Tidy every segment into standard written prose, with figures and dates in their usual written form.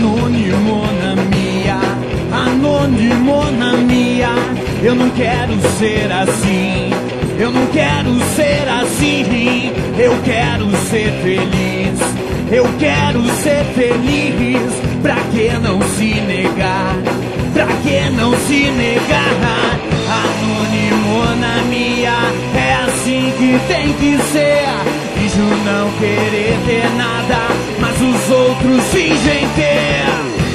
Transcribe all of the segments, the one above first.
Anônimo na minha, eu não quero ser assim, eu não quero ser assim, eu quero ser feliz, eu quero ser feliz, pra que não se negar, pra que não se negar, anônimo na minha, é assim que tem que ser, finjo não querer ter nada, mas os outros fingem ter.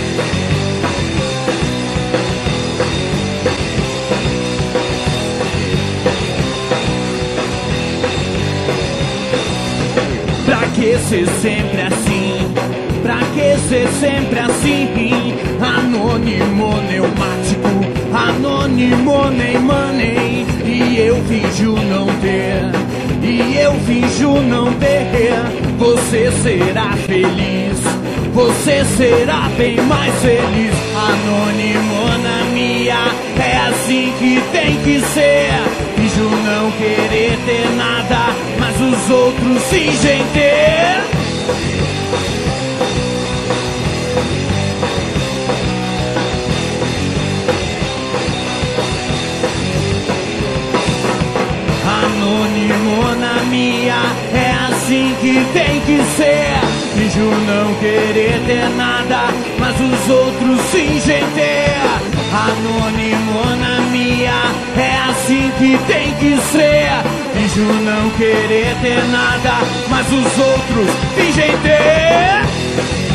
Pra que ser sempre assim? Pra que ser sempre assim? Anônimo pneumático, anônimo nem money. E eu finjo não ter, e eu finjo não ter. Você será feliz, você será bem mais feliz. Anônimo na minha, é assim que tem que ser. Finjo não querer ter nada, mas os outros fingem ter. Anônimo na minha, é assim que tem que ser. Finjo não querer ter nada, mas os outros fingem ter. Anônimo na minha, é assim que tem que ser. Finjo não querer ter nada, mas os outros fingem ter.